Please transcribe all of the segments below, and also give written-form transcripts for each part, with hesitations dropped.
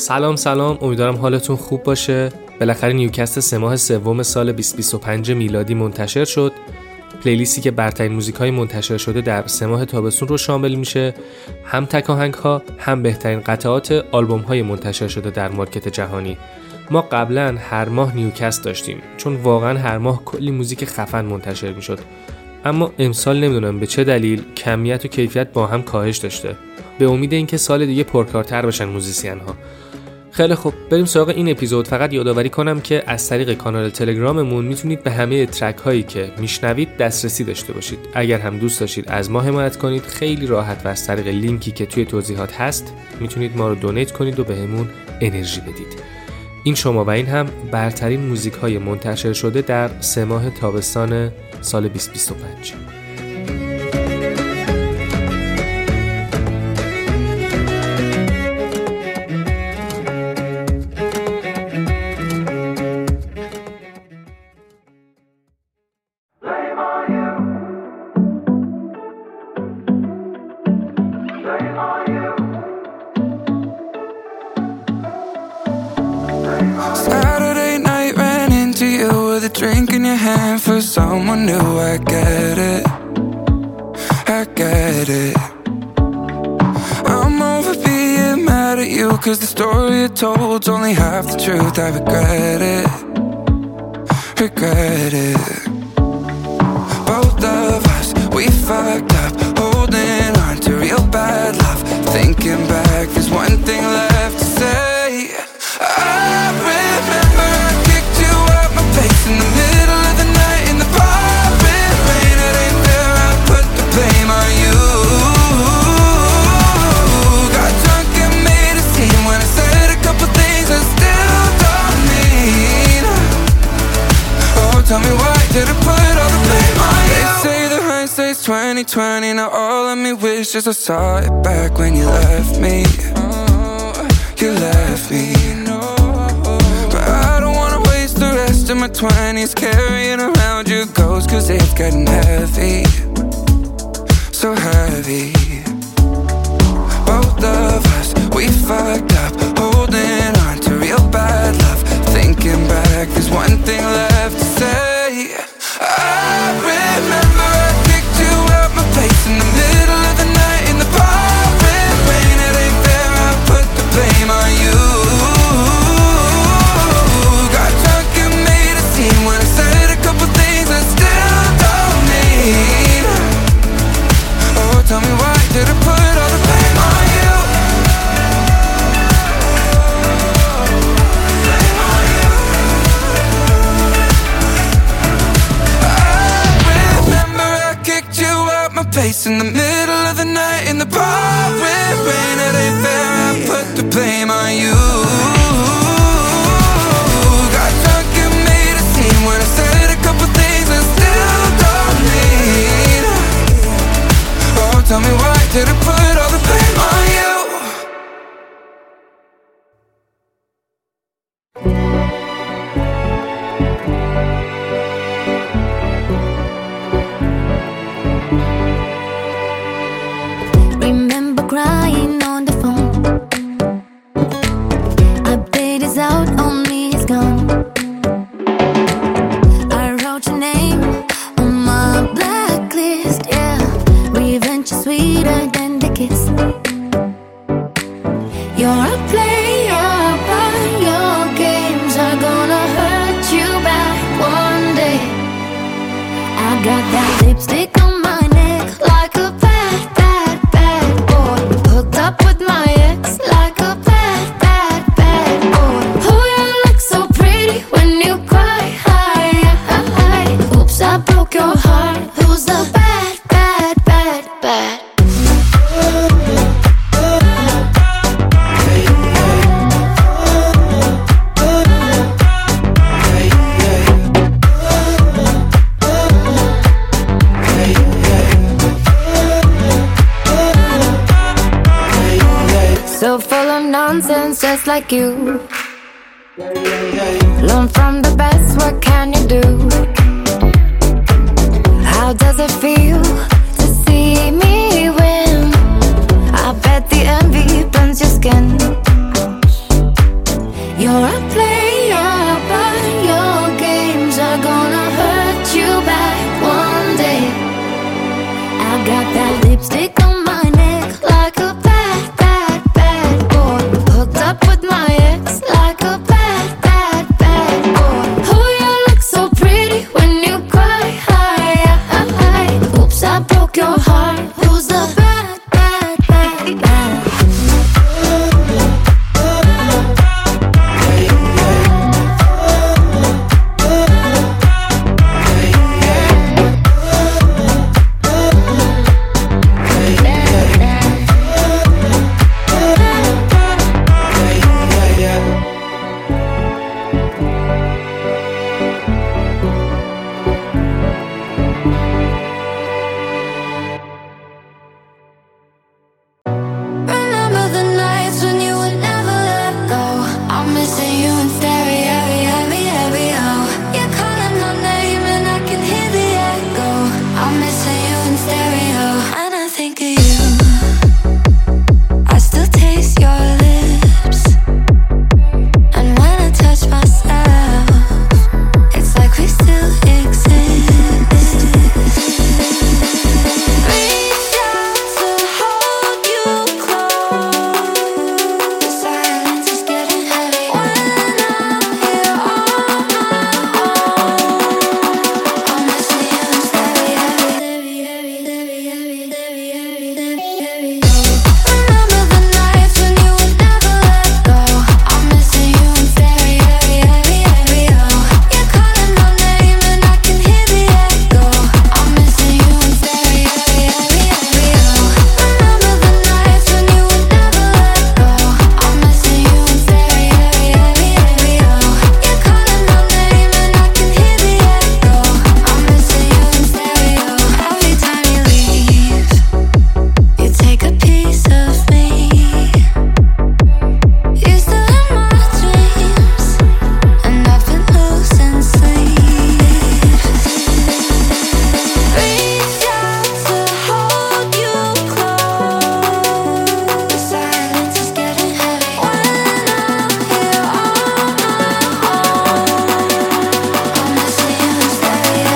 سلام، امیدوارم حالتون خوب باشه. بالاخره نیوکست 3 ماه سوم سال 2025 میلادی منتشر شد. پلیلیستی که برترین موزیک‌های منتشر شده در 3 ماه تابستون رو شامل میشه، هم تک آهنگ‌ها، هم بهترین قطعات آلبوم‌های منتشر شده در مارکت جهانی. ما قبلا هر ماه نیوکست داشتیم، چون واقعا هر ماه کلی موزیک خفن منتشر میشد. اما امسال نمیدونم به چه دلیل کمیت و کیفیت با هم کاهش داشته. به امید اینکه سال دیگه پرکارتر بشن موزیسین‌ها. خیلی خوب، بریم سراغ این اپیزود. فقط یادآوری کنم که از طریق کانال تلگراممون میتونید به همه ترک هایی که میشنوید دسترسی داشته باشید. اگر هم دوست داشتید از ما حمایت کنید، خیلی راحت و از طریق لینکی که توی توضیحات هست میتونید ما رو دونیت کنید و بهمون انرژی بدید. این شما و این هم برترین موزیک های منتشر شده در 3 ماه تابستان سال 2025. Drink in your hand for someone new. I get it, I get it. I'm over being mad at you, 'cause the story you told's only half the truth. I regret it, regret it. Both of us, we fucked up, holding on to real bad love. Thinking back, there's one thing left to say. I remember I kicked you out my face in the middle of the night in the pouring rain. It ain't fair, I put the blame on you. Got drunk and made a scene when I said a couple things I still don't mean. Oh, tell me why did I put all the blame on you? They say the hindsight's 20/20. Now all of me wishes I saw it back when you left me. You left me. But I don't wanna waste the rest of my 20s carrying around your ghost, 'cause it's getting heavy, so heavy. Both of us, we fucked up, holding on to real bad love. Thinking back, there's one thing left to say. I remember I kicked you out my place in the middle of the night in the pouring rain. It ain't fair, I put the blame on you. Got drunk and made a scene when I said a couple things I still don't mean. Oh, tell me why did I put all the blame on you? Blame on you. I remember I kicked you out my place in the middle of the night in the pouring rain. It ain't fair, I put the blame on you. Got drunk and made a scene when I said a couple things I still don't mean. Oh, tell me why did I put all the blame on you? Remember crying on the phone. Update is out, only is gone. I wrote your name on my blacklist, yeah. Revenge is sweeter than the kiss. You're a player, but your games are gonna hurt you back one day. I got that lipstick on my neck like a bad, bad, bad boy. Hooked up with my ex like a bad, bad, bad boy. Oh, you look so pretty when you cry. Oops, I broke your heart. Who's the bad, bad, bad, bad? So full of nonsense, just like you. Learn from the best, what can you do? How does it feel to see me win? I bet the envy burns your skin. play your games are gonna hurt you back one day. I got that lipstick on my neck like a bad, bad, bad boy. Hooked up with my ex like a bad, bad, bad boy. Oh, you look so pretty when you cry. Oops, I broke your heart. Who's the bad, bad, bad, bad? Remember the nights when you would never let go. I'm missing you in stereo, stereo. You're calling my name and I can hear the echo. I'm missing you in stereo. And I think of you, I still taste your lips. And when I touch myself, it's like we still exist. Reach out to hold you close. Silence is getting heavy when I'm here on my own. I'm missing you in stereo. Remember the nights when you would never let go. I'm missing you in stereo. You're calling my name and I can hear the echo. I'm missing you in stereo. Remember the nights when you would never let go. I'm missing you in stereo. You're calling my name and I can hear the echo. I'm missing you in stereo. Every time you leave, you take a piece of me. You're still in my dreams, and I've been losing sleep. Reach out to hold you close. Silence is getting heavy when I'm here on my own. I'm missing you in stereo.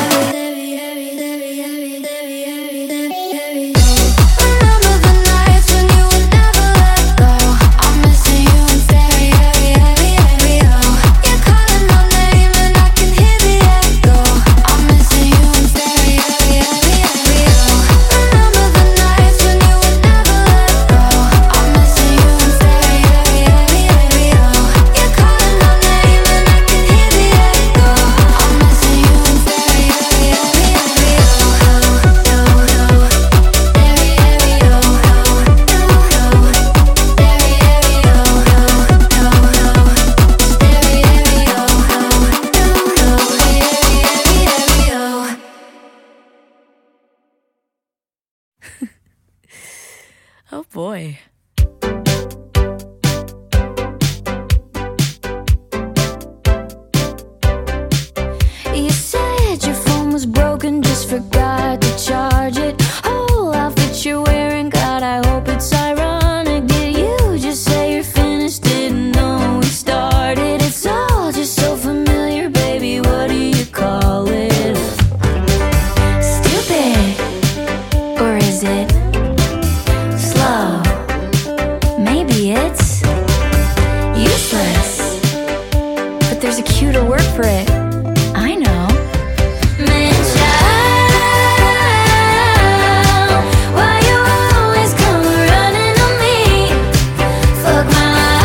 Remember the nights when you would never let go. I'm missing you in stereo. You're calling my name and I can hear the echo. I'm missing you in stereo. Remember the nights when you would never let go. I'm missing you in stereo. You're calling my name and I can hear the echo. I'm missing you in stereo. Oh boy. You said your phone was broken, just forgot to charge it. Whole outfit you're wearing, God, I hope it's ironic. Did you just say you're finished? Didn't know we started. It's all just so familiar, baby. What do you call it? Stupid, or is it slow? Maybe it's useless, but there's a cuter word for it. I know. Man, child, why you always come running on me? Fuck my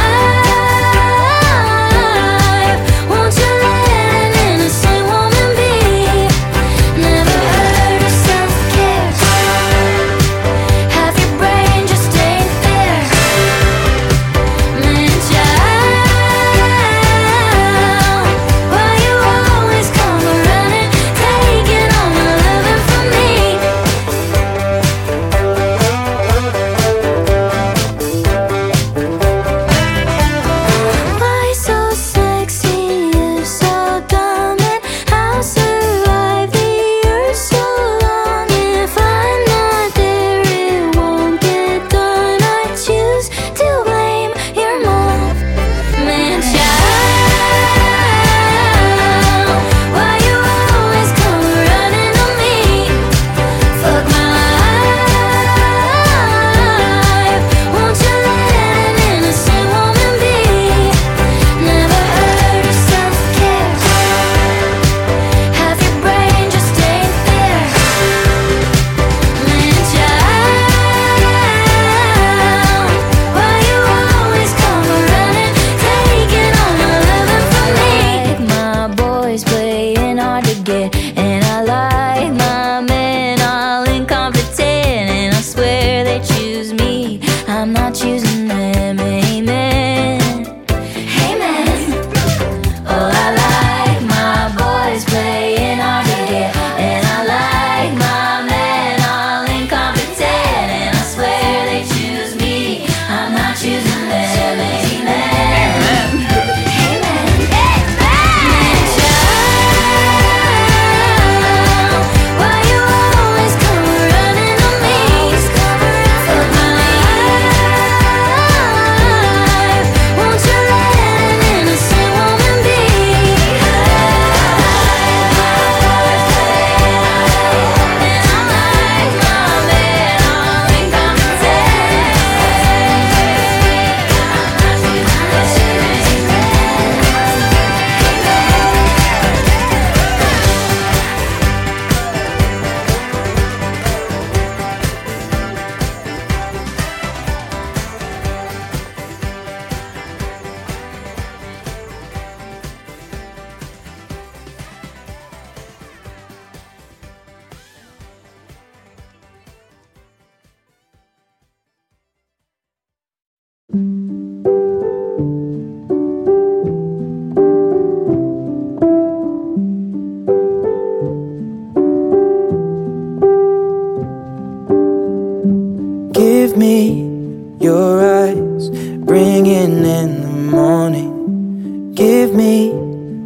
life. Won't you let an innocent woman be? Never heard of self-care. Half your brain just ain't there. Man, child, why you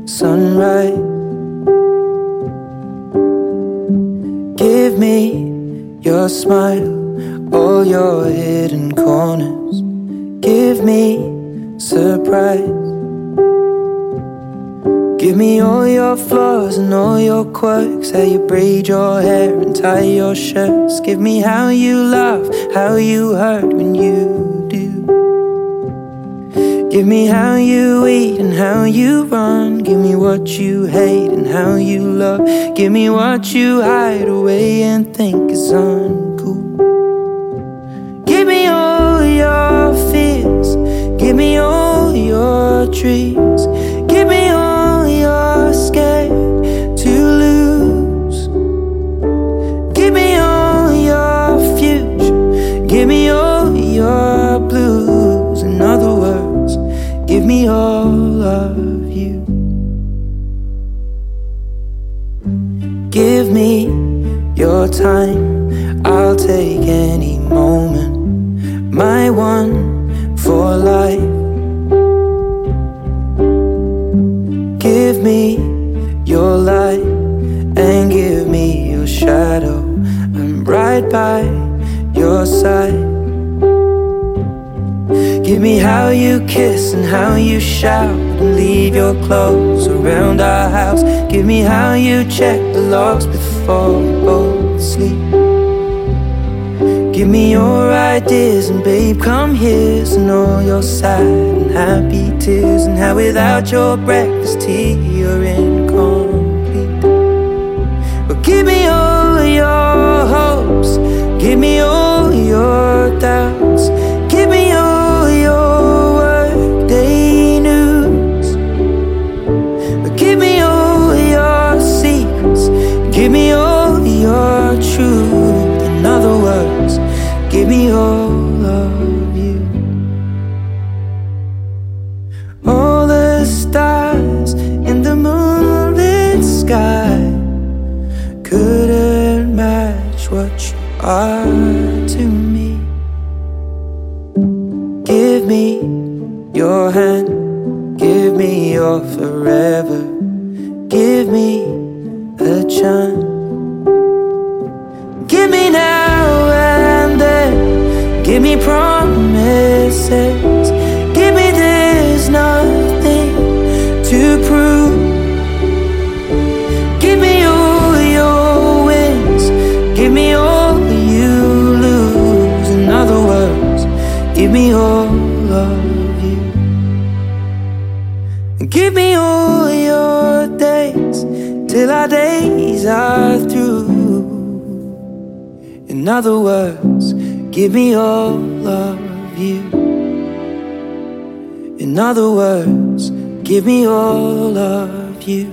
sunrise. Give me your smile, all your hidden corners. Give me surprise. Give me all your flaws and all your quirks, how you braid your hair and tie your shirts. Give me how you laugh, how you hurt when you do. Give me how you eat and how you run. Give me what you hate and how you love. Give me what you hide away and think is uncool. Give me all your fears. Give me all your dreams. Give me all you're scared to lose. Give me all your future. Give me all your blues. In other words, give me all of you. Give me your time, I'll take any moment. My one for life. Give me your light and give me your shadow. I'm right by your side. Give me how you kiss and how you shout and leave your clothes around our house. Give me how you check the logs before we both sleep. Give me your ideas and babe, come here's and all your sad and happy tears. And how without your breakfast tea you're incomplete. But give me all your hopes. Give me all your doubts. Give me all your workday news. But give me all your secrets. Give me all your truth. In other words, give me all of you. All the stars in the moonlit sky couldn't match what you are to me. Give me your hand, give me your forever. Give me a chance. Give me now and then. Give me promises. Give me there's nothing to prove. Give me all your wins. Give me all you lose. In other words, give me all of you. Give me all your days till our days are through. In other words, give me all of you. In other words, give me all of you.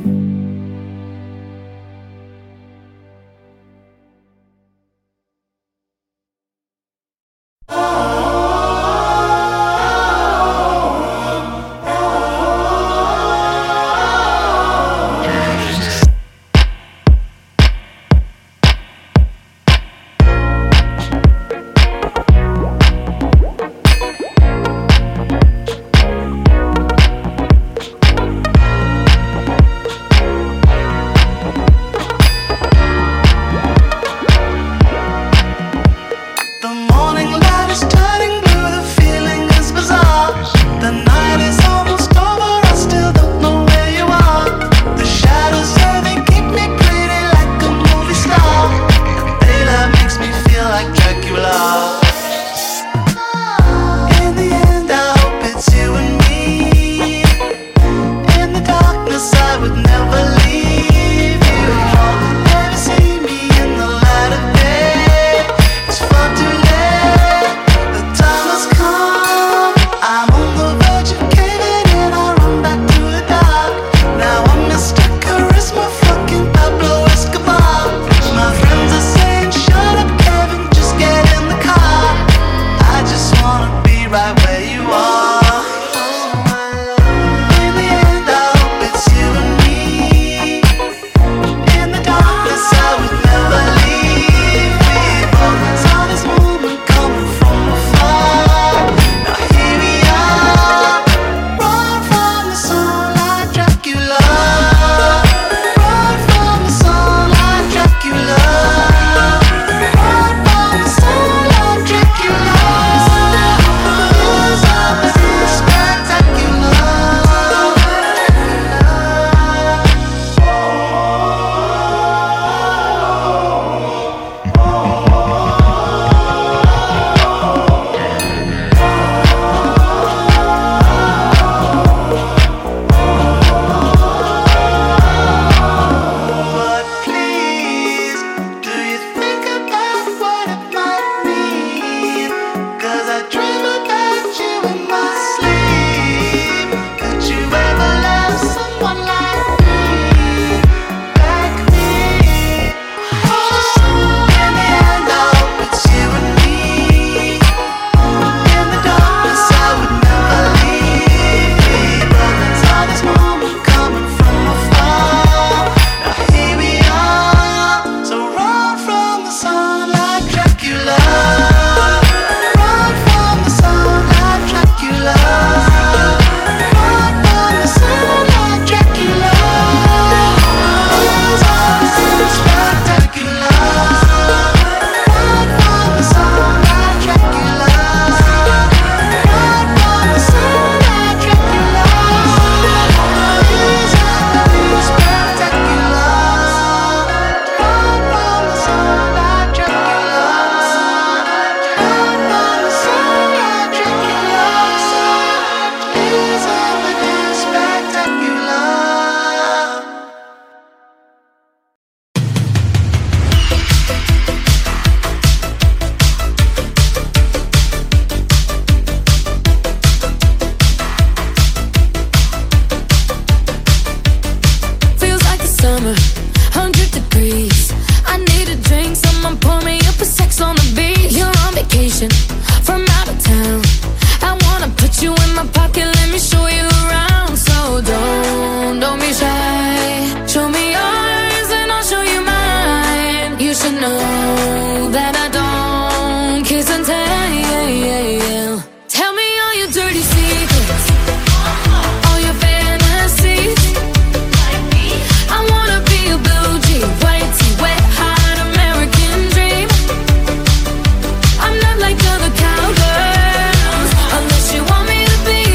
summer, 100 degrees. I need a drink, someone pour me up a sex on the beach. You're on vacation from out of town. I wanna put you in my pocket, let me show you around. So don't be shy. Show me yours and I'll show you mine. You should know that I don't kiss and tell. Tell me all your dirty secrets, all your fantasies. I wanna be a blue jean, white tee, wet, hot American dream. I'm not like other cowgirls, unless you want me to be.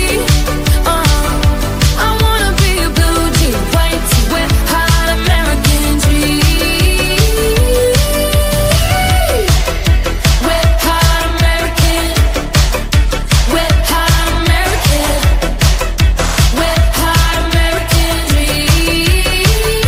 I wanna be a blue jean, white tee, wet, hot American dream. Wet, hot American. Wet, hot American. Wet, hot American dream.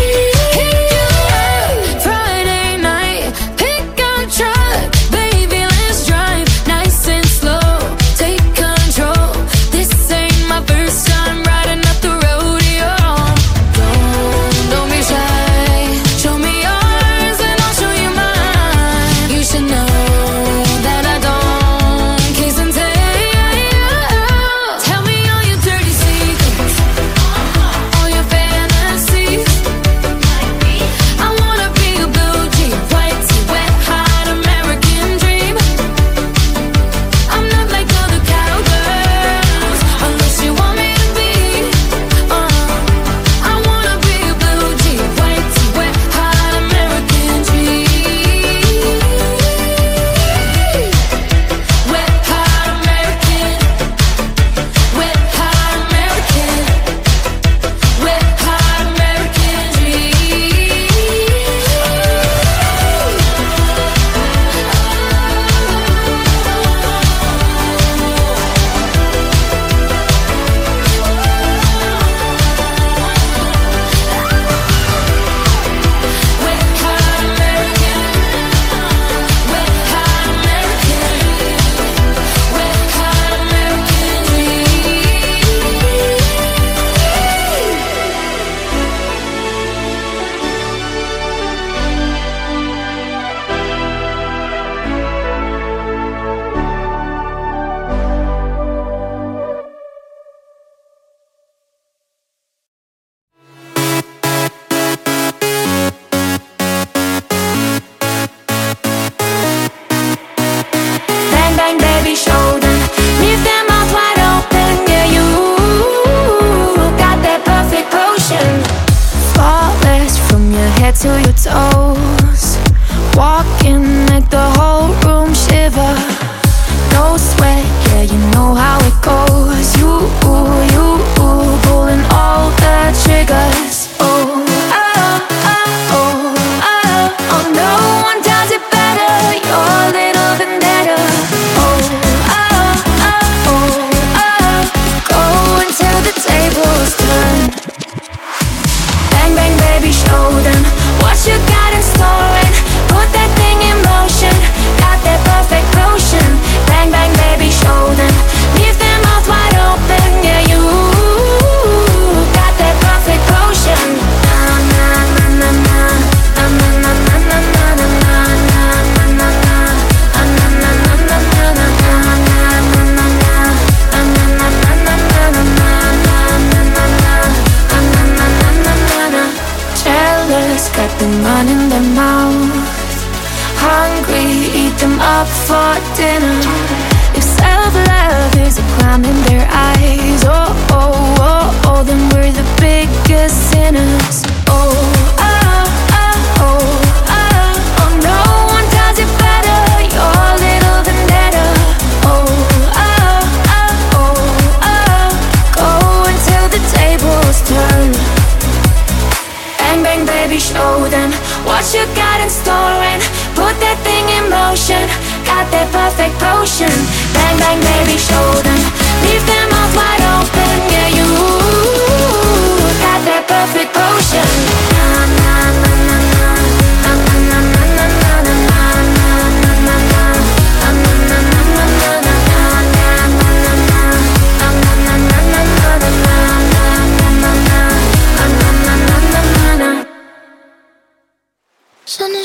Friday night, pick a truck, baby, let's drive nice and slow. Take control. This ain't my first time riding up the rodeo. Don't be shy. Show me yours and I'll show you mine. You should know that I don't kiss and tell. Tell me all your dirty secrets, all your fantasies. I wanna be a blue jean, white tee, wet, hot American dream. I'm not like other cowgirls, unless you want me to be. I wanna be a blue jean, white tee, wet, hot American dream. Wet, hot American. Wet, hot American. Wet, hot American dream. Wet, hot American. Wet, hot American. Wet, hot American Bang, bang, baby, show them. Leave them mouth wide open. Yeah, you got that perfect potion. Flawless from your head to your toes. Walking, make the whole room shiver. No sweat, yeah, you know how it goes. You pulling all the triggers. Oh, no one does it better. You're a little vendetta. Go until the tables turn. Bang, bang, baby, show them what you got in store and put that thing in motion. Got that perfect potion. Bang, bang, baby, show them. Leave them mouth wide open. Yeah, you got that perfect potion. Na na na na na na na na na na na na na jealous, got them running their mouth. Hungry, eat them up for dinner. If self-love is a crime in their eyes, then we're the biggest sinners. No one does it better. You're a little vendetta. Go until the tables turn. Bang, bang, baby, show them what you got in store and put that thing in motion. Got that perfect potion. Bang, bang, baby, show them. Leave them mouth wide open. Yeah, you got that perfect potion. Na na na na na na na na na na na na na na na na.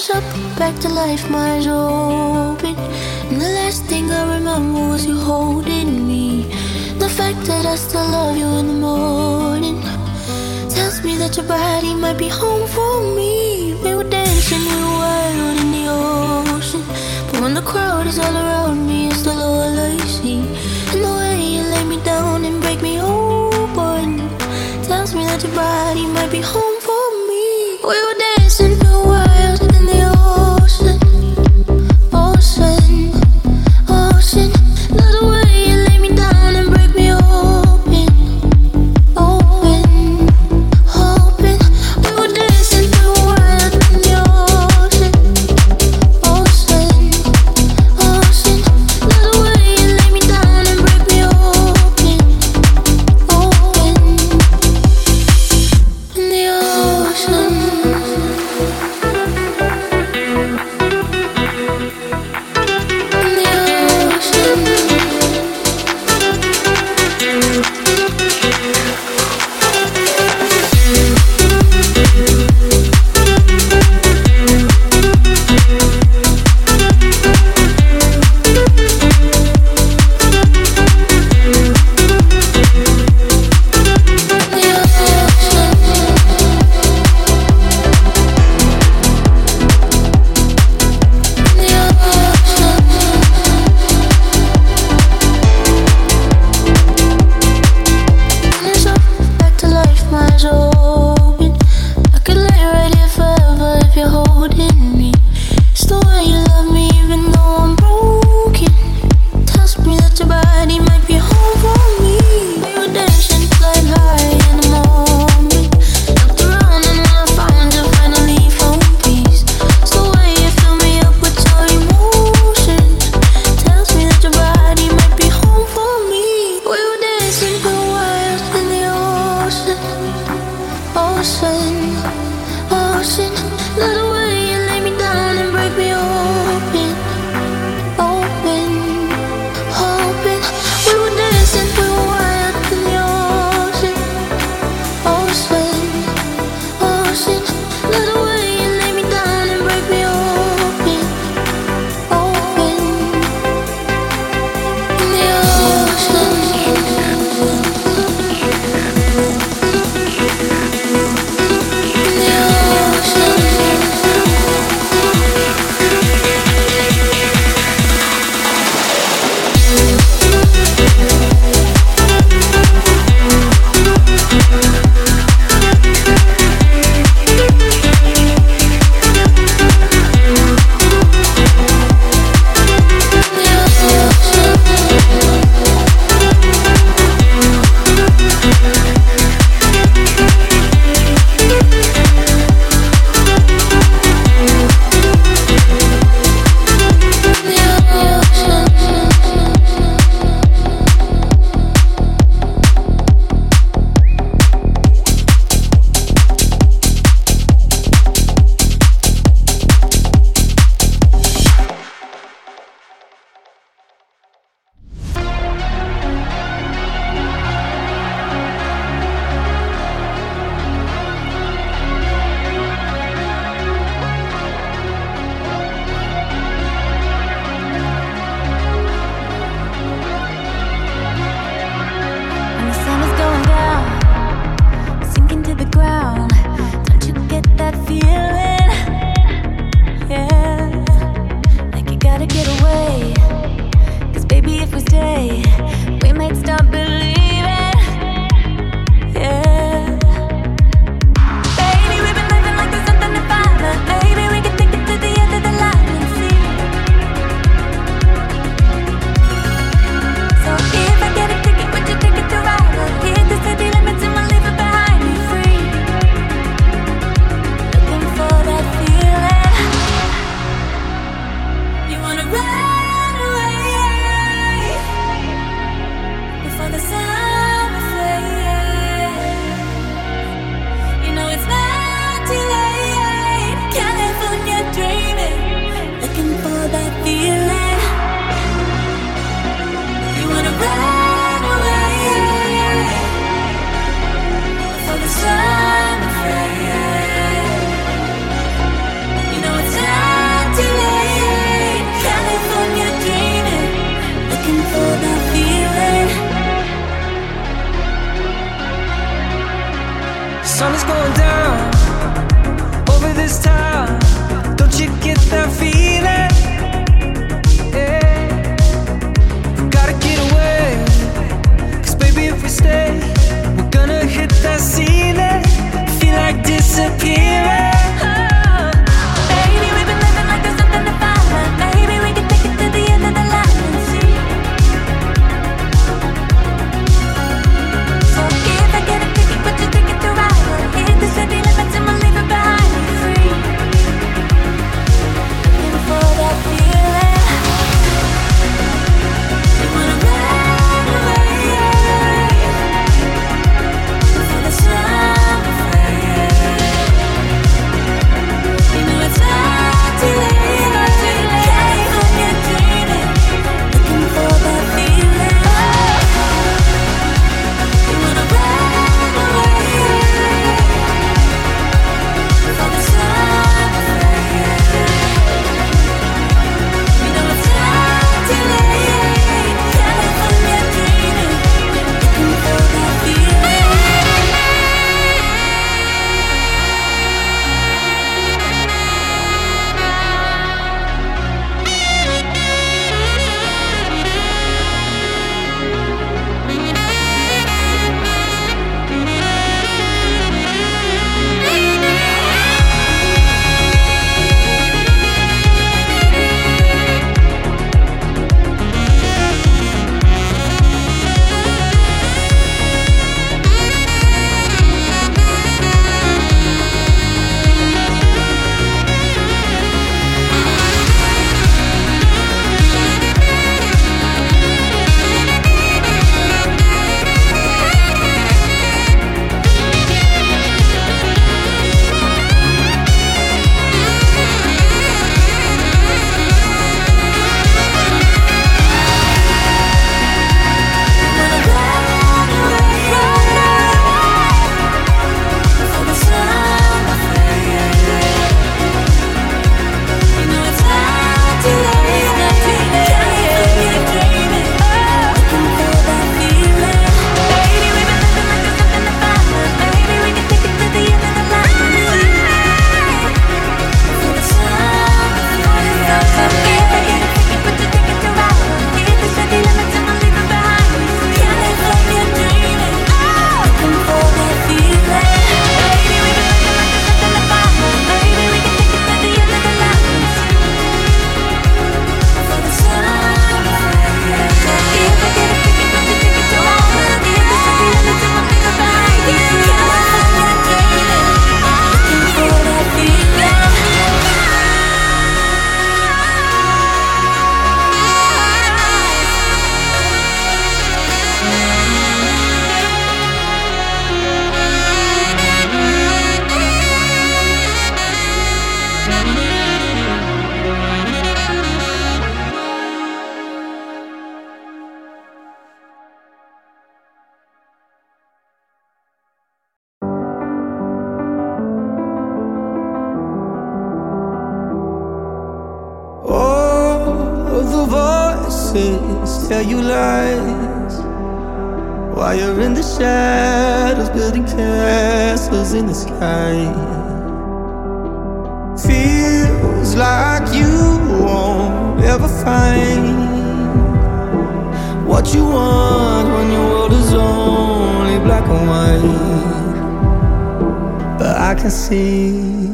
it's up, back to life, my eyes open. And the last thing I remember was you holding me. The fact that I still love you in the morning tells me that your body might be home for me. We were dancing, we were wild in the ocean, but when the crowd is all around me, it's still all I see. And the way you lay me down and break me open tells me that your body might be home for me. We were dancing, we were wild in the ocean, ocean, ocean. Love the way you lay me down and break me open, open, open. We were dancing, we were wild in the ocean, ocean, ocean. Love the way you lay me down and break me open, open, in the ocean. Ocean, ocean, love the way you lay me down and break me open, open, open. We were dancing, we were wild in the ocean, ocean, ocean. Love the way you lay me down and break me open, open, in the ocean. In the ocean. that feeling. Yeah. We gotta get away, 'cause baby if we stay, we're gonna hit that ceiling. Feel like disappearing. Baby, we've been living like there's nothing to find. Maybe we can take it to the end of the line and see. So if I get a ticket, would you take it to ride? We'll hit the city limits and we'll leave it behind. Free, looking for that feeling. You wanna run away before the summer fades. You know it's not too late, not too late. When you're dreaming, looking for that feeling. You wanna run away before the summer fades. You know it's not too late. California dreaming, looking for that feeling. Tell you lies while you're in the shadows, building castles in the sky. Feels like you won't ever find what you want when your world is only black and white. But I can see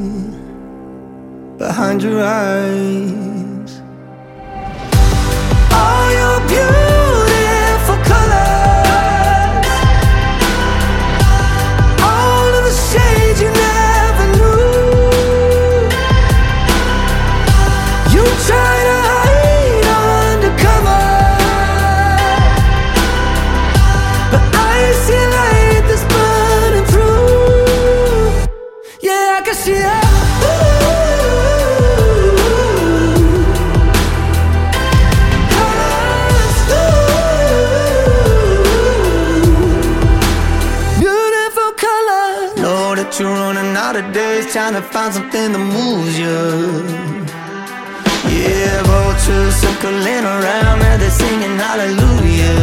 behind your eyes all your beautiful colors, all of the shades you never knew. You try to hide undercover, but I see a light that's burning through. Yeah, I can see it. You're running out of days, trying to find something that moves you. Yeah, vultures circling around, and they're singing hallelujah.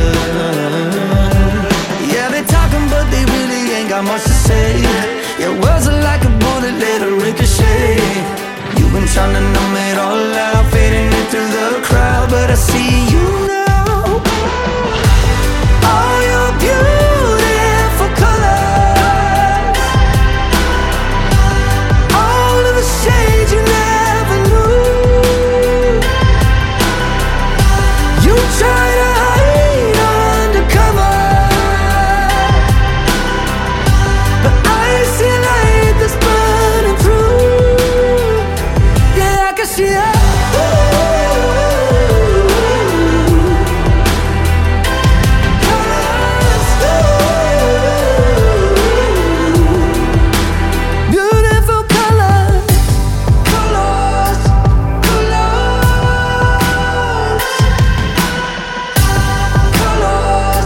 Yeah, they're talking, but they really ain't got much to say. Yeah, words are like a bullet, let it ricochet. You and trying to numb it all out, fading in through the crowd. But I see you now, all your beautiful colors, all of the shades you never knew. You try to hide undercover, but I see light that's burning through. Yeah, I can see that. Beautiful colors, colors, colors,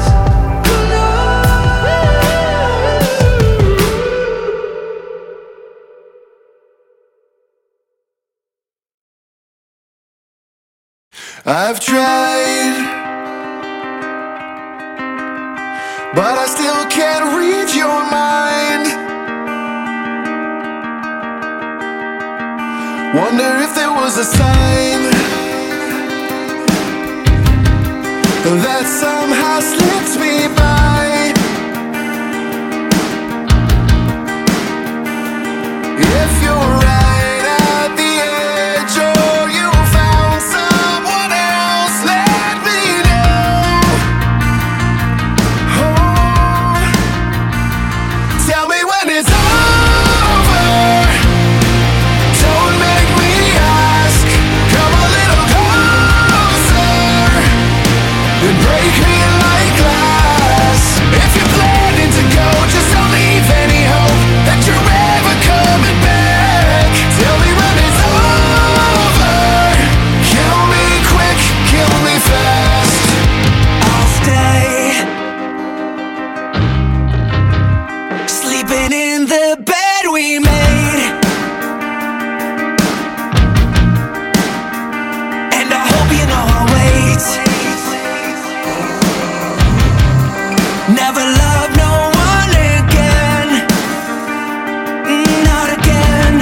I've tried, but I still can't read your mind. Wonder if there was a sign that somehow slipped me by. If you're right at the edge, or you found someone else, let me know. Oh, tell me when it's over. Don't make me ask. Come a little closer and break me like glass. If you're planning to go, just don't leave any hope that you're ever coming back. Tell me when it's over. Kill me quick, kill me fast. I'll stay sleeping in the bed we made, and I hope you know I'll wait. Never love no one again, not again.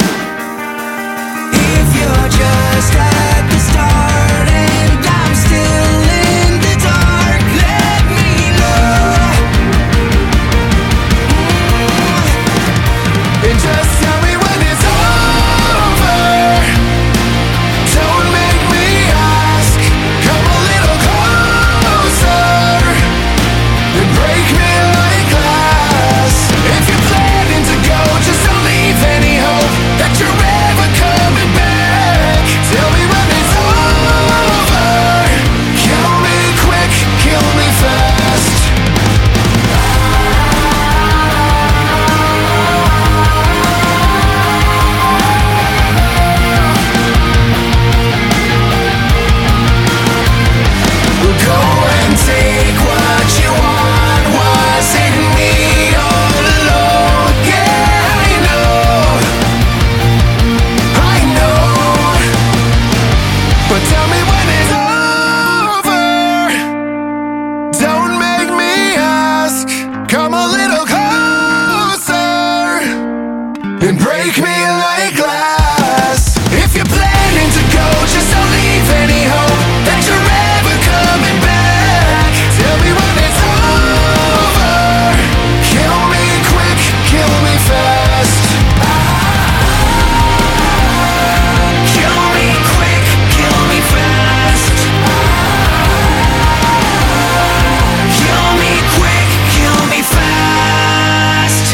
If you're just at the start and I'm still in the dark, let me know. And just tell me when it's over. Don't make me ask. Come a little closer and break me like glass. If you're planning to go, just don't leave any hope that you're ever coming back. Tell me when it's over. Kill me quick, kill me fast. Go and take what you want. Wasn't me all alone. Yeah, I know. But tell me when it's over. Don't make me ask. Come a little closer and break me like glass. If you're planning to go, just don't leave any hope that you're ever coming back. Tell me when it's over. Kill me quick, kill me fast. Kill me quick, kill me fast. Kill me quick, kill me fast.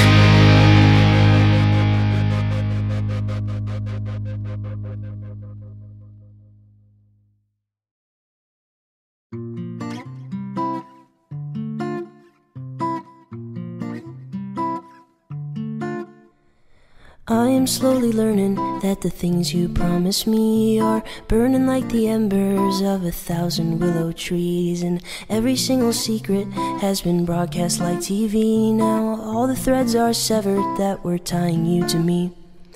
I am slowly learning that the things you promised me are burning like the embers of 1,000 willow trees, and every single secret has been broadcast like TV. Now all the threads are severed that were tying you to me.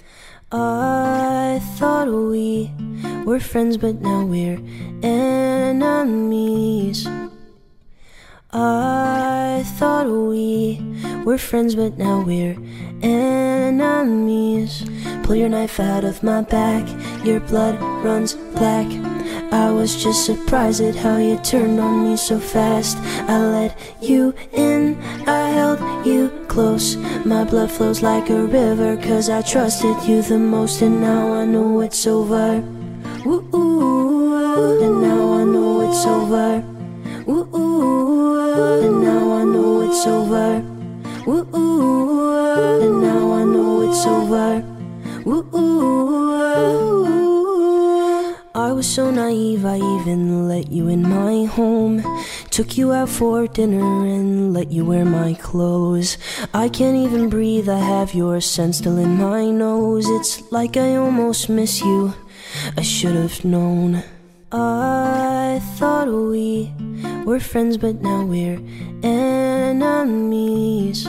I thought we were friends, but now we're enemies. I thought we were friends, but now we're enemies. Pull your knife out of my back, your blood runs black. I was just surprised at how you turned on me so fast. I let you in, I held you close. My blood flows like a river, 'cause I trusted you the most. And now I know it's over. Ooh, and now I know it's over. Ooh, and now I know it's over. Ooh, and now I know it's over. Ooh, I was so naive, I even let you in my home. Took you out for dinner and let you wear my clothes. I can't even breathe, I have your scent still in my nose. It's like I almost miss you, I should have known. I thought we were friends, but now we're enemies.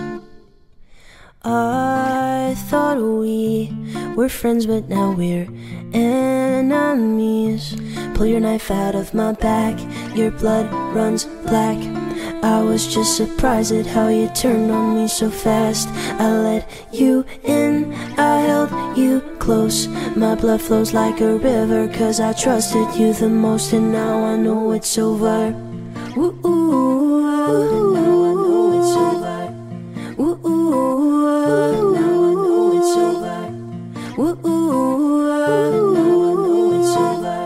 I thought we were friends, but now we're enemies. Pull your knife out of my back, your blood runs black. I was just surprised at how you turned on me so fast. I let you in, I held you close. My blood flows like a river, 'cause I trusted you the most. And now I know it's over. Ooh, now I know it's over. Ooh, now I know it's over. Ooh, now I know it's over.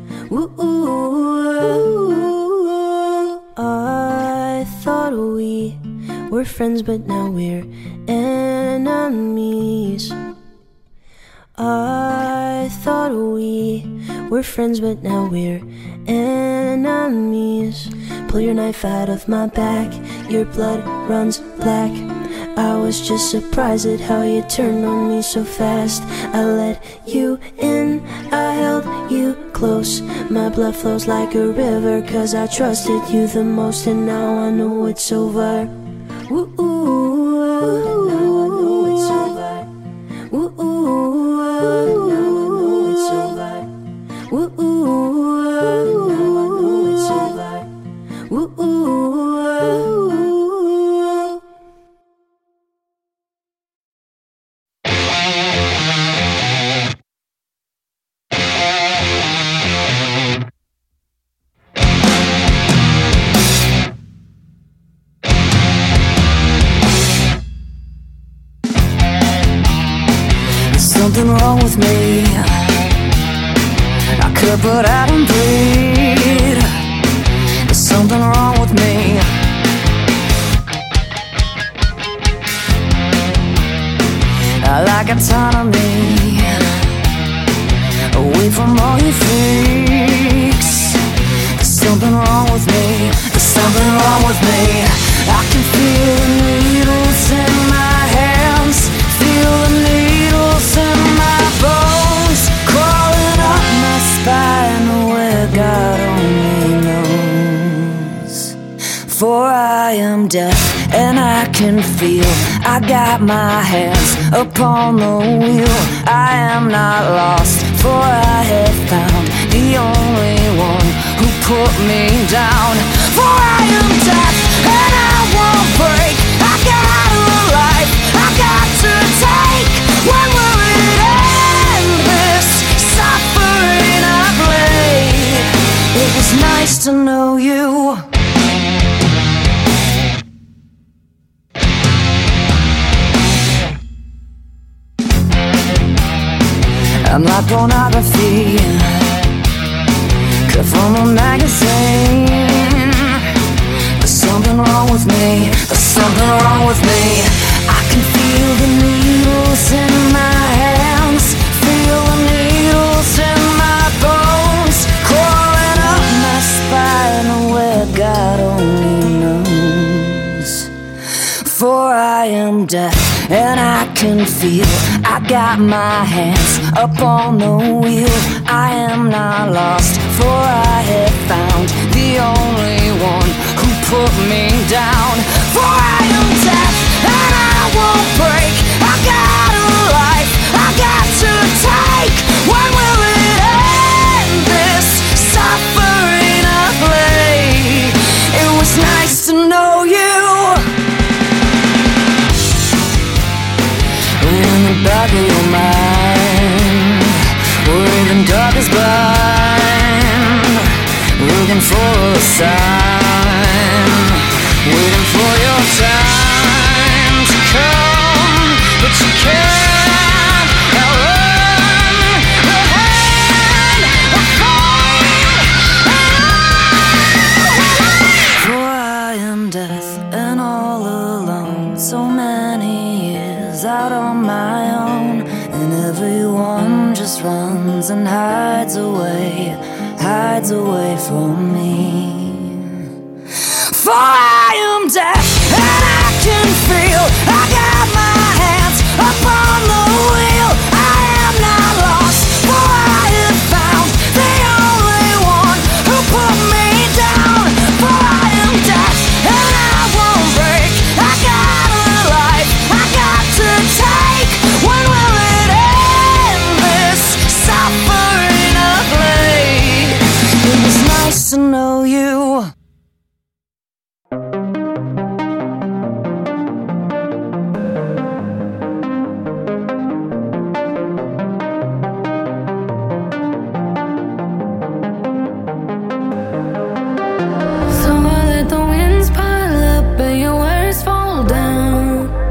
Ooh, I thought we were friends, but now we're enemies. I thought we were friends, but now we're enemies. Pull your knife out of my back, your blood runs black. I was just surprised at how you turned on me so fast. I let you in, I held you close. My blood flows like a river, 'cause I trusted you the most. And now I know it's over. Ooh, now I know it's over. Ooh, now I know it's over. Ooh, now I know it's over. Ooh. Something wrong with me. I could, but I don't bleed. There's something wrong with me. I like autonomy, away from all your freaks. There's something wrong with me. There's something wrong with me. I can feel the needles in my hands, feel the needles in my bones, crawling up my spine where God only knows. For I am deaf and I can feel. I got my hands upon the wheel. I am not lost, for I have found the only one who put me down. For I am deaf and I won't break. I got a life I got to take. When will it end, this suffering I played? It was nice to know you. I'm like pornography, cut from a magazine. There's something wrong with me. There's something wrong with me. I can feel the needles in my hands, feel the needles in my bones, crawling up my spine where God only knows. For I am deaf and I can feel. I got my hands up on the wheel. I am not lost, for I have found the only one who put me down. For I am deaf and I won't break. I got a life I got to take. When will it end, this suffering I play? It was nice to know time, waiting for your time to come, but you can't outrun the hand of fate. For I am death and all alone, so many years out on my own, and everyone just runs and hides away from me. For I am death and I can feel, I got my hands upon the wheel. I am not lost, for I have found the only one who put me down. For I am death and I won't break, I got a life I got to take. When will it end, this suffering of late? It was nice to know you. So I let the winds pile up and your words fall down.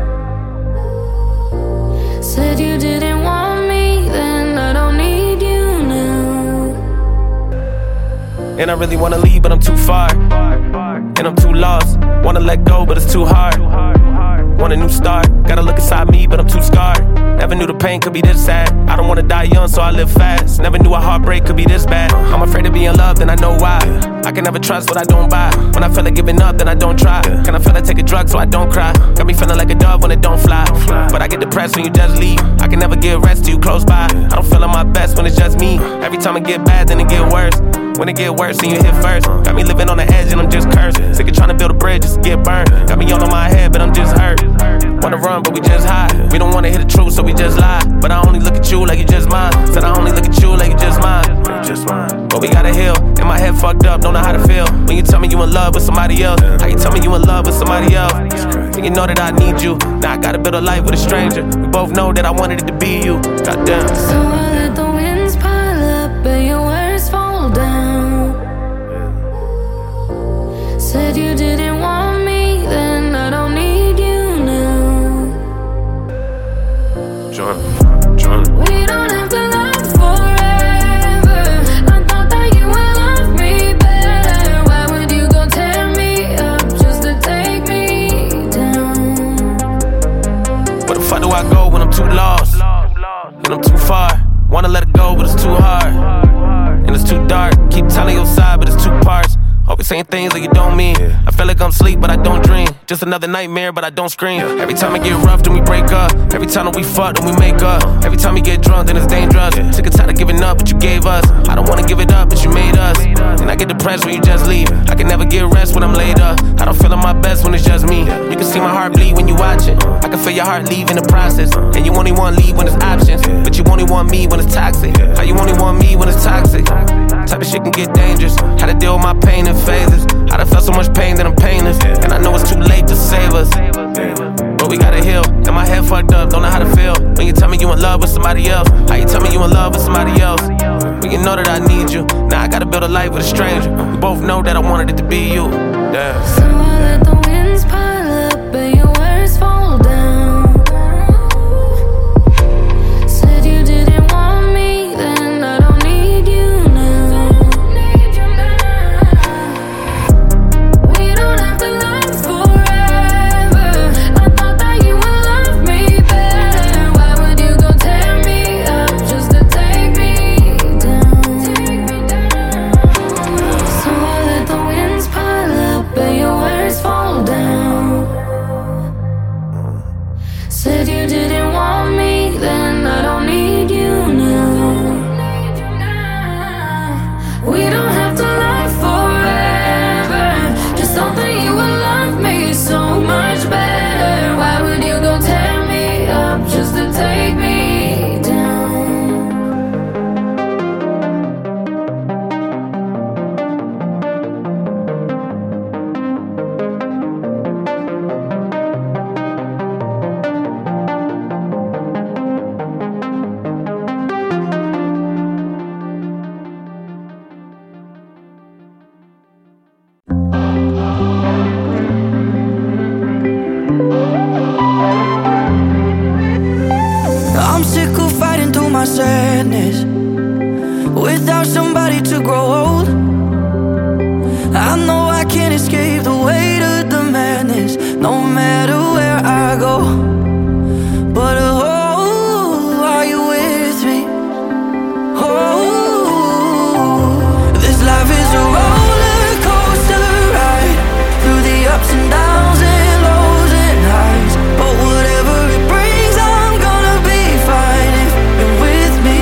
Said you didn't want me then, I don't need you now. And I really wanna leave, but I'm too far, and I'm too lost. Wanna let go, but it's too hard. Want a new start, gotta look inside me, but I'm too scarred. Never knew the pain could be this sad. I don't wanna die young, so I live fast. Never knew a heartbreak could be this bad. I'm afraid to be in love, then I know why. I can never trust what I don't buy. When I feel like giving up, then I don't try. Can I feel like take a drug so I don't cry? Got me feeling like a dove when it don't fly. But I get depressed when you just leave. I can never get rest till you close by. I don't feel at my best when it's just me. Every time it get bad, then it get worse. When it get worse, then you hit first. Got me living on the edge and I'm just cursed. Sick of trying to build a bridge, just get burned. Got me all on my head, but I'm just hurt. Wanna run, but we just hide. We don't wanna hear the truth, so we just lie. But I only look at you like you just mine. Said I only look at you like you just mine. But we gotta heal. And my head fucked up, don't know how to feel. When you tell me you in love with somebody else. How you tell me you in love with somebody else? And you know that I need you. Now I gotta build a life with a stranger. We both know that I wanted it to be you. Goddamn. So I let the winds pile up and your words fall down. Said you didn't want me then, I don't need you now. John. We don't have to love forever. I thought that you would love me better. Why would you go tear me up just to take me down? Where the fuck do I go when I'm too lost? And I'm too far. Wanna let it go, but it's too hard. And it's too dark. Keep telling your side, but it's two parts. Always saying things that you don't mean. I feel like I'm asleep, but I don't dream. Just another nightmare, but I don't scream. Every time it get rough, then we break up. Every time that we fuck, then we make up. Every time we get drunk, then it's dangerous. Sick and tired of giving up, but you gave us. I don't wanna give it up, but you made us. And I get depressed when you just leave. I can never get rest when I'm laid up. I don't feel at my best when it's just me. You can see my heart bleed when you watch it. I can feel your heart leave in the process. And you only want to leave when it's options. But you only want me when it's toxic. How you only want me when it's toxic? Type of shit can get dangerous. How to deal with my pain in phases. I done felt so much pain that I'm painless. And I know it's too late to save us. But we gotta heal. And my head fucked up, don't know how to feel. When you tell me you in love with somebody else. How you tell me you in love with somebody else? When you know that I need you. Now I gotta build a life with a stranger. We both know that I wanted it to be you. Damn. So I let the winds pile up and your words fall down. Said you didn't want me then, I don't need you now. We don't have to love forever. I thought that you would love me better. Why would you go tear me up just to take me down? So I let the winds pile up and your words fall down. I'm sick of fighting through my sadness without somebody to grow old. I know I can't escape the weight of the madness, no matter where I go. But oh, are you with me? Oh, this life is a roller coaster ride through the ups and downs and lows and highs. But whatever it brings, I'm gonna be fine if you're with me.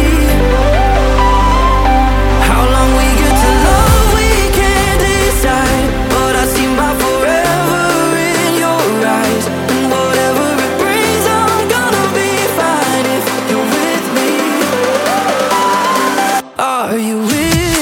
How long we get to love, we can't decide, but I see my forever in your eyes. And whatever it brings, I'm gonna be fine if you're with me. Are you with me?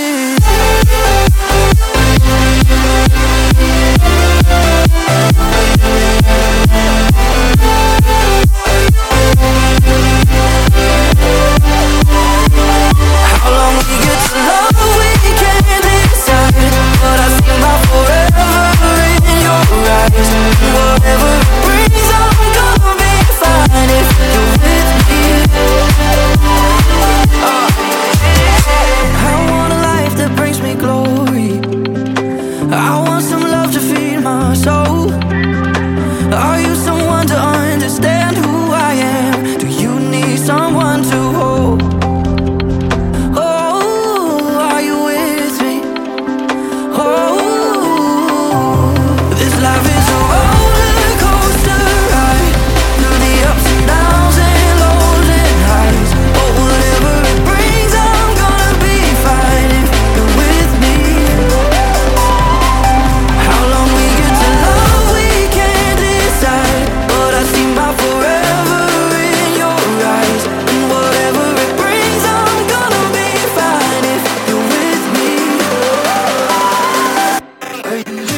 How long we get to love, we can't decide, but I see my forever in your eyes. Whatever it brings, I'm gonna be fine if you're with me. I want a life that brings me glory. I want some love to feed my soul. Are you someone to understand who I am? Do you need someone to hold? Oh, are you with me? Oh, this life is a roller coaster ride through the ups and downs and lows and highs. But whatever it brings, I'm gonna be fine if you're with me. How long we get to love, we can't decide, but I see my forever in your eyes. And whatever it brings, I'm gonna be fine if you're with me. Are you with me?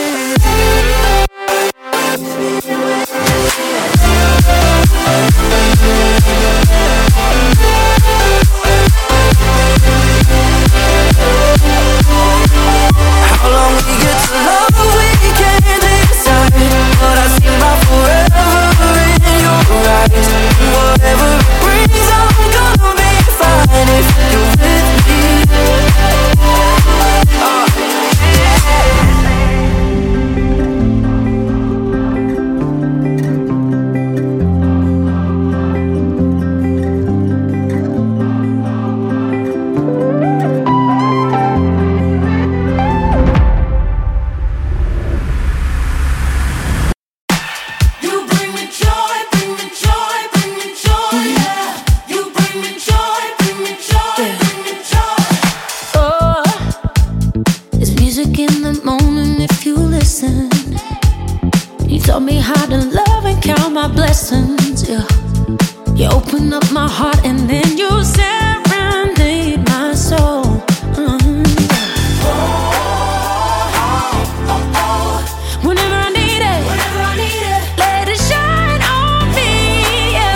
How long we get to love, we can't decide, but I see my forever in your eyes. And whatever it brings, I'm gonna be fine if you're with me. You bring me joy, bring me joy, bring me joy, yeah. You bring me joy, bring me joy, bring me joy. Oh, there's music in the morning if you listen. You taught me how to love and count my blessings, yeah. You open up my heart and then you serenade my soul. Whenever I need it, let it shine on me, yeah.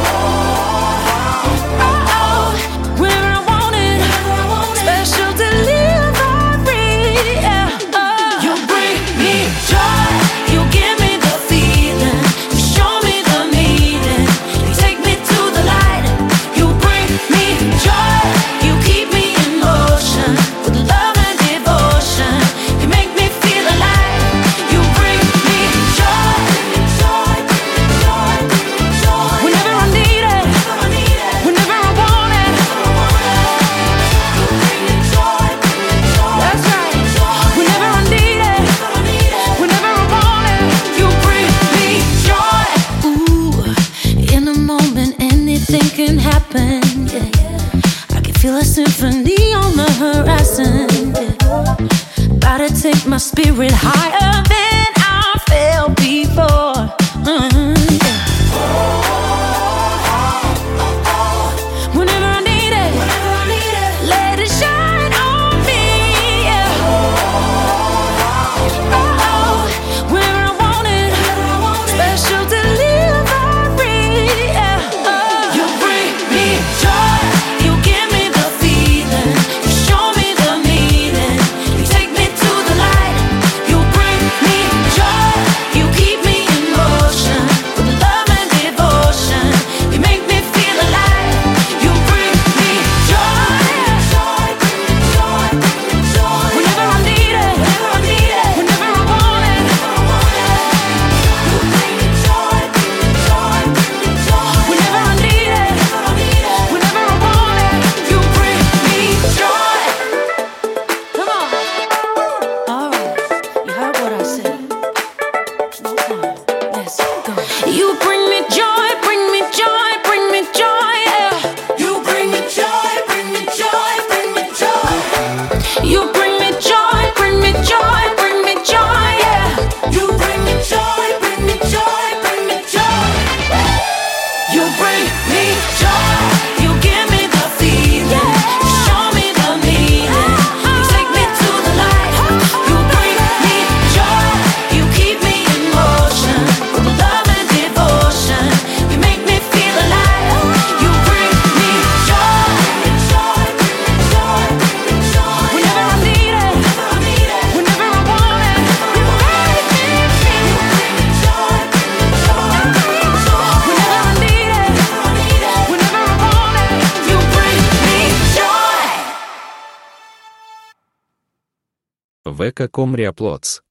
Whenever I want it, special delivery, yeah. You bring me joy, you give me the feeling, you show me the meaning, you take me to the light. You bring me joy, you keep me in motion with love and devotion. You make me feel alive. You bring me joy, whenever I need it, whenever I want it. You bring me joy, that's right. Whenever I need it, whenever I want it. You bring me joy. Ooh, in a moment anything can happen, yeah. I can feel a symphony on the horizon, yeah. About to take my spirit higher than I felt before. Yeah. Whenever I need it, let it shine on me, yeah. Whenever I want it, special delivery, yeah. You bring me joy, you give me the feeling, you show me the meaning, you take me to the light. You bring me joy, you keep me in v.com Reaplots.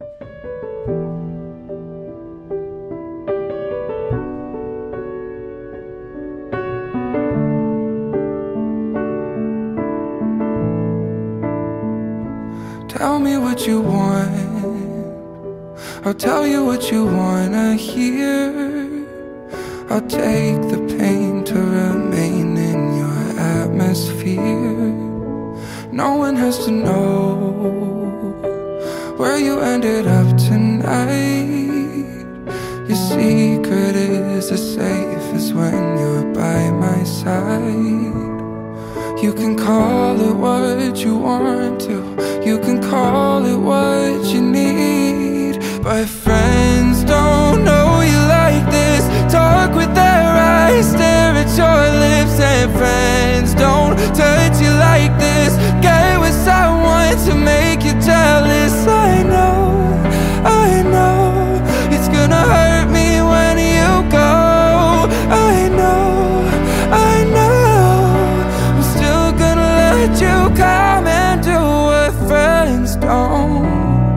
Tell me what you want, I'll tell you what you wanna hear. I'll take the pain to remain in your atmosphere. No one has to know where you ended up tonight. Your secret is as safe as when you're by my side. You can call it what you want to, you can call it what you need, but friends don't know you like this. Talk with their eyes, stare at your lips, and friends don't touch you like this. Get with someone to make you jealous. I know, it's gonna hurt me when you go. I know, I'm still gonna let you come and do what friends don't.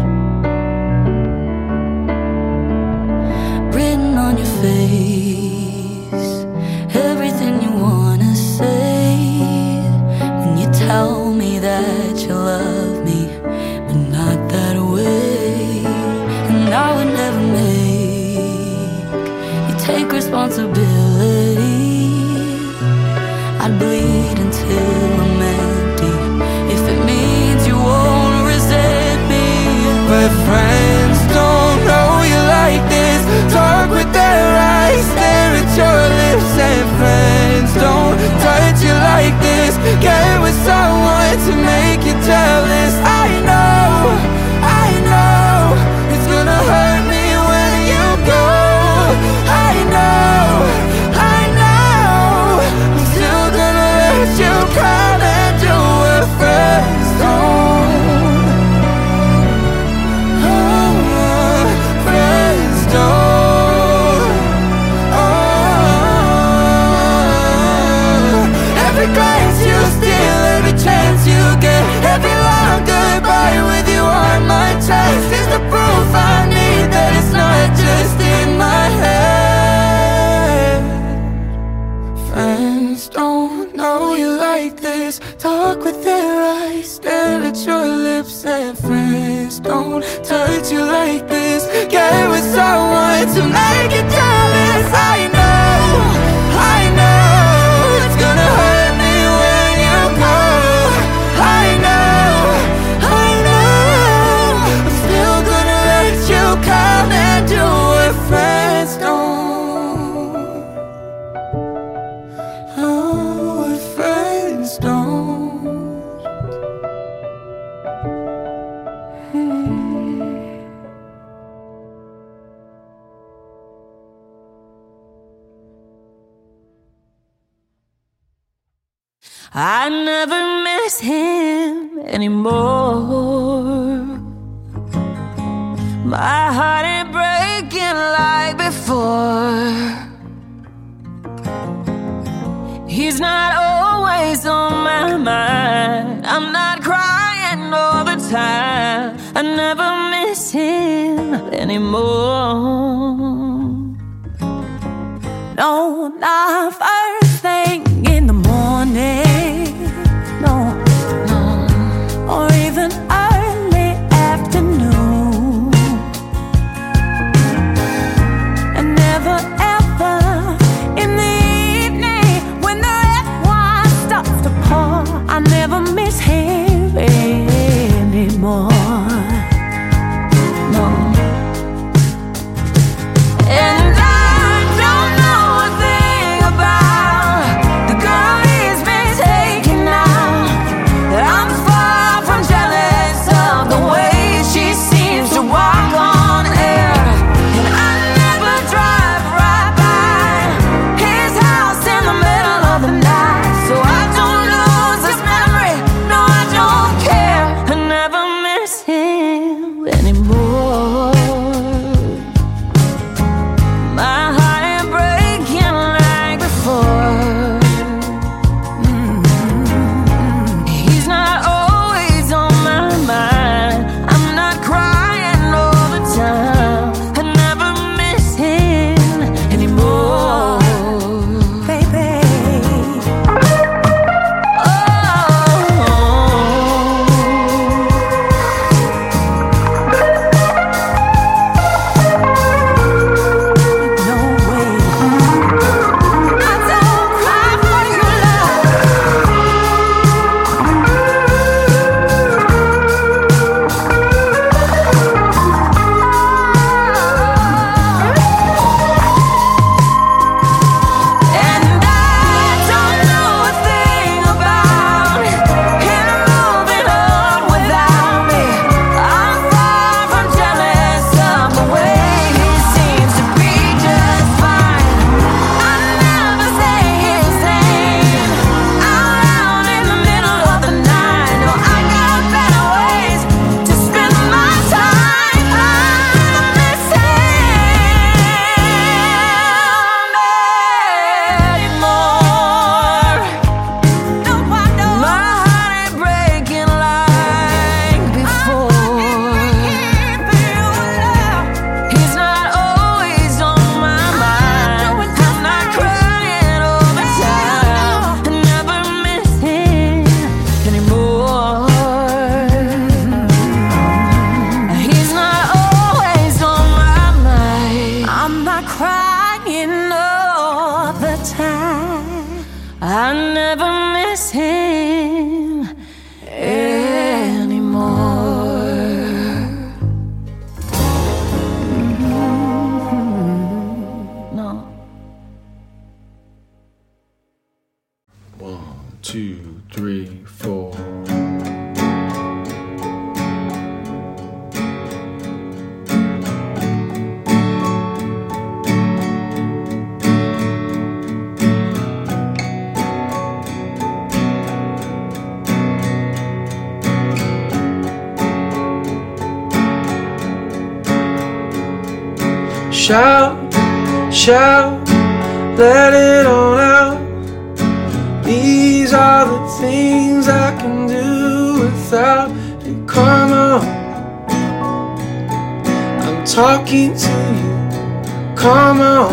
Written on your face, everything you wanna say. When you tell me that you love me, but not that way. And I would never make you take responsibility. I'd bleed until I'm empty if it means you won't resent me. But friends don't know you like this. Talk with their eyes, stare at your lips, and friends don't touch you like this. Get with someone to make you jealous. I know, it's gonna hurt me when you go. I know, I'm still gonna let you come and do what friends don't. Friends don't. Every glance you steal, every chance you get, every long goodbye with you on my chest is the proof I need that it's not just in my head. Friends don't know you like this. Talk with their eyes, stare at your lips, and friends don't touch you like this. Get with someone to make you jealous. I know, it's gonna hurt me when you go. I know, I'm still gonna let you come and do what friends don't. Oh, what friends don't. I never miss him anymore. My heart ain't breaking like before. He's not always on my mind. I'm not crying all the time. I never miss him anymore. No, not first thing in the morning. No, or even early afternoon. And never ever in the evening when the red wine starts to pour. I never miss him anymore. No. And I don't know a thing about I never miss him anymore. No. 1, 2, 3, 4. Shout, shout, let it all out. These are the things I can do without you. Come on, I'm talking to you. Come on.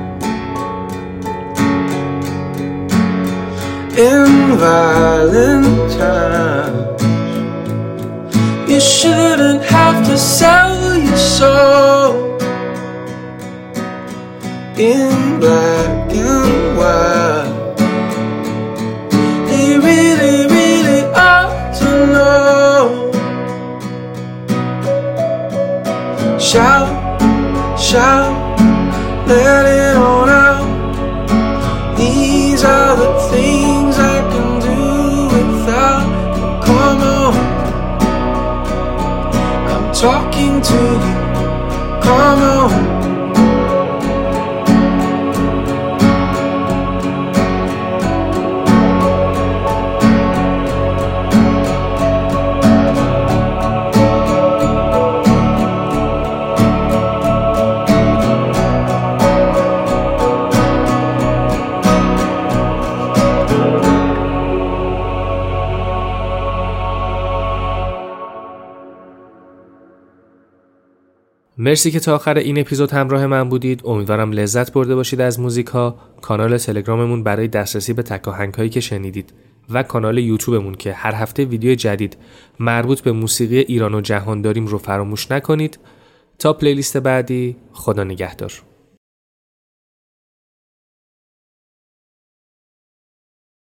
In Valentine's, you shouldn't have to sell your soul. In black and white, they really, really ought to know. Shout, shout, let it all out. These are the things I can do without you. Come on, I'm talking to you. Come on. مرسی که تا آخر این اپیزود همراه من بودید. امیدوارم لذت برده باشید از موزیک ها. کانال تلگراممون برای دسترسی به تک آهنگ هایی که شنیدید و کانال یوتیوبمون که هر هفته ویدیو جدید مربوط به موسیقی ایران و جهان داریم رو فراموش نکنید. تا پلیلیست بعدی، خدا نگهدار.